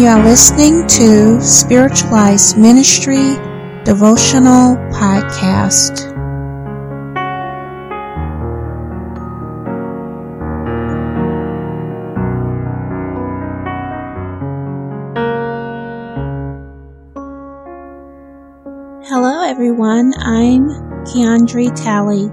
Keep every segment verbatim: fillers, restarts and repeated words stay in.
You are listening to Spiritualized Ministry Devotional Podcast. Hello everyone, I'm Keandre Talley.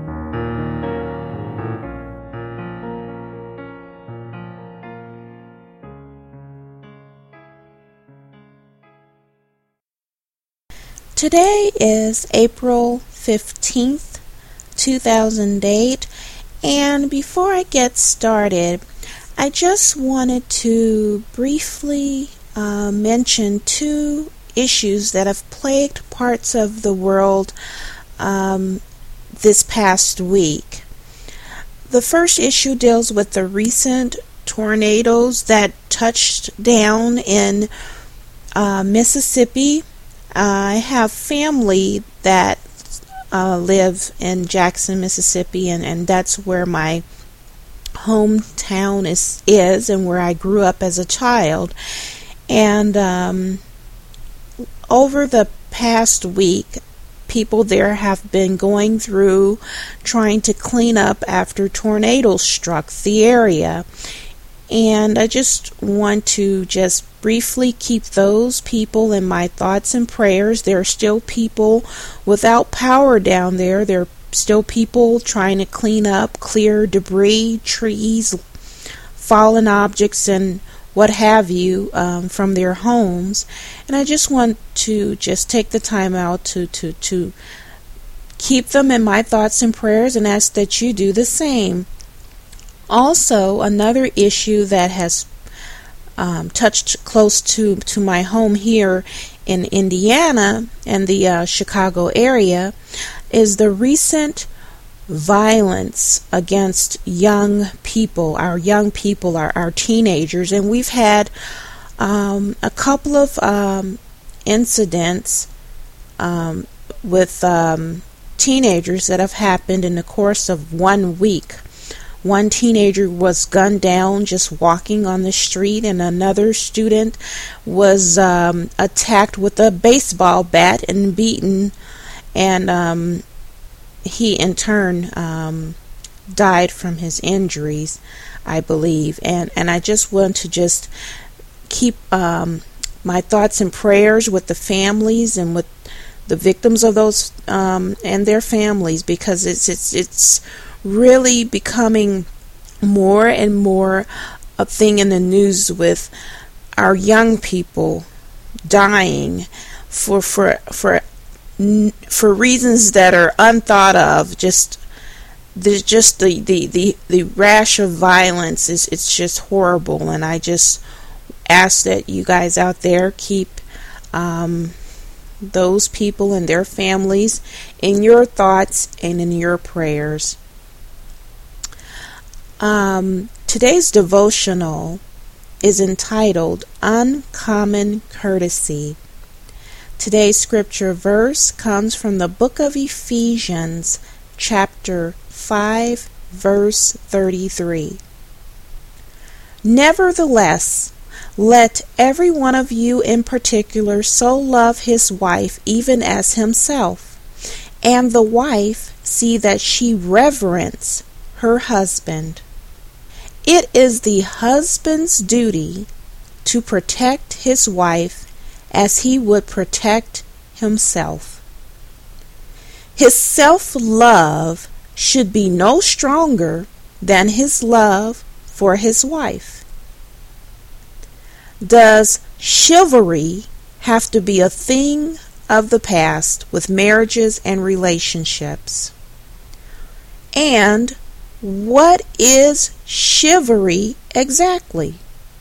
Today is April fifteenth, two thousand eight, and before I get started, I just wanted to briefly uh, mention two issues that have plagued parts of the world um, this past week. The first issue deals with the recent tornadoes that touched down in uh, Mississippi. I have family that uh, live in Jackson, Mississippi, and, and that's where my hometown is, is and where I grew up as a child. And um, over the past week, people there have been going through trying to clean up after tornadoes struck the area. And I just want to just briefly keep those people in my thoughts and prayers. There are still people without power down there. There are still people trying to clean up, clear debris, trees, fallen objects, and what have you um, from their homes. And I just want to just take the time out to, to, to keep them in my thoughts and prayers and ask that you do the same. Also, another issue that has um, touched close to, to my home here in Indiana and the uh, Chicago area is the recent violence against young people, our young people, our, our teenagers. And we've had um, a couple of um, incidents um, with um, teenagers that have happened in the course of one week. One teenager was gunned down just walking on the street, and another student was um, attacked with a baseball bat and beaten, and um, he in turn um, died from his injuries, I believe. And, and I just want to just keep um, my thoughts and prayers with the families and with the victims of those um, and their families, because it's it's it's really becoming more and more a thing in the news with our young people dying for for for for reasons that are unthought of. Just there's just the, the, the, the rash of violence is it's just horrible, and I just ask that you guys out there keep um, those people and their families in your thoughts and in your prayers. Um, today's devotional is entitled Uncommon Courtesy. Today's scripture verse comes from the book of Ephesians, chapter five, verse thirty-three. Nevertheless, let every one of you in particular so love his wife even as himself, and the wife see that she reverence her husband. It is the husband's duty to protect his wife as he would protect himself. His self-love should be no stronger than his love for his wife. Does chivalry have to be a thing of the past with marriages and relationships? And what is chivalry exactly?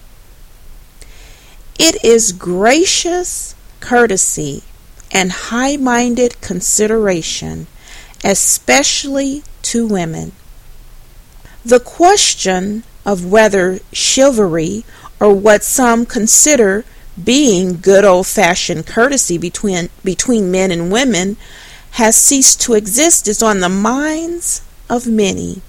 It is gracious courtesy and high-minded consideration, especially to women. The question of whether chivalry, or what some consider being good old-fashioned courtesy between between men and women, has ceased to exist is on the minds of many.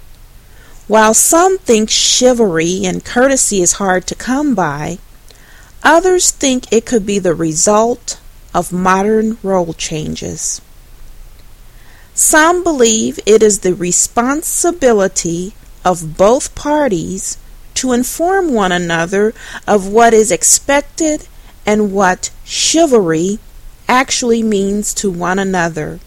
While some think chivalry and courtesy is hard to come by, Others think it could be the result of modern role changes. Some believe it is the responsibility of both parties to inform one another of what is expected and what chivalry actually means to one another.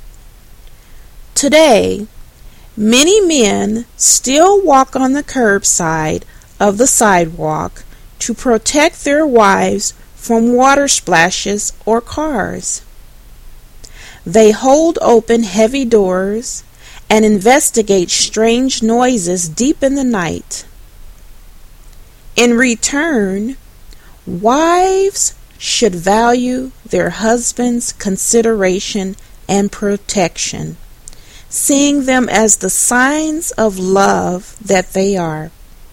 Today, many men still walk on the curbside of the sidewalk to protect their wives from water splashes or cars. They hold open heavy doors and investigate strange noises deep in the night. In return, wives should value their husband's consideration and protection, seeing them as the signs of love that they are.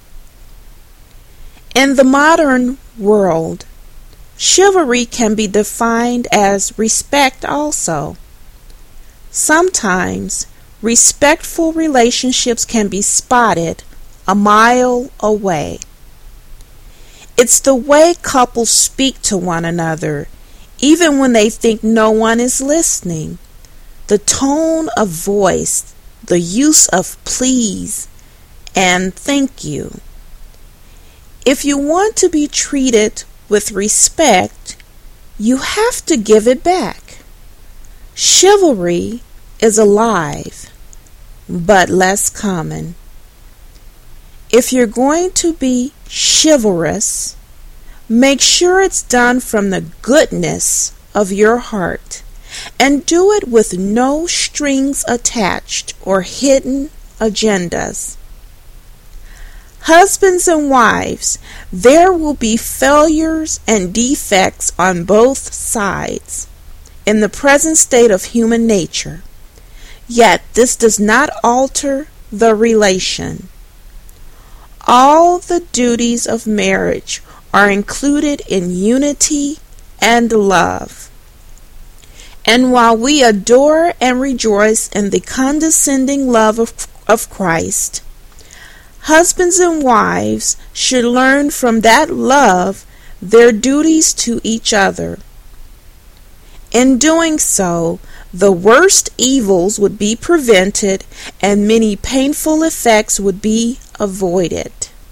In the modern world, chivalry can be defined as respect also. Sometimes, respectful relationships can be spotted a mile away. It's the way couples speak to one another, even when they think no one is listening. The tone of voice, the use of please and thank you. If you want to be treated with respect, you have to give it back. Chivalry is alive, but less common. If you're going to be chivalrous, make sure it's done from the goodness of your heart, and do it with no strings attached or hidden agendas. Husbands and wives, there will be failures and defects on both sides in the present state of human nature. Yet this does not alter the relation. All the duties of marriage are included in unity and love. And while we adore and rejoice in the condescending love of, of Christ, husbands and wives should learn from that love their duties to each other. In doing so, the worst evils would be prevented and many painful effects would be avoided.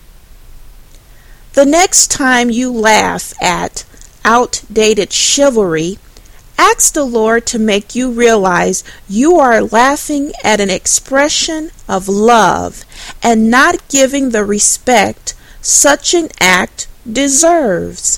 The next time you laugh at outdated chivalry, ask the Lord to make you realize you are laughing at an expression of love and not giving the respect such an act deserves.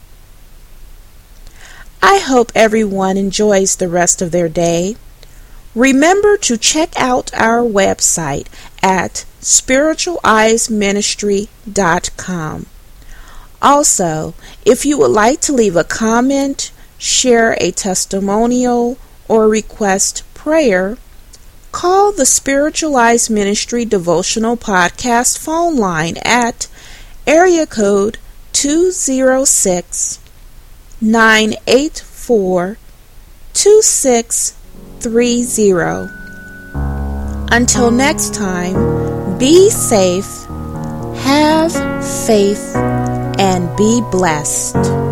I hope everyone enjoys the rest of their day. Remember to check out our website at spiritual eyes ministry dot com. Also, if you would like to leave a comment, share a testimonial, or request prayer, call the Spiritual Eyes Ministry Devotional Podcast phone line at area code two zero six, nine eight four, two six three zero. Until next time, be safe, have faith, and be blessed.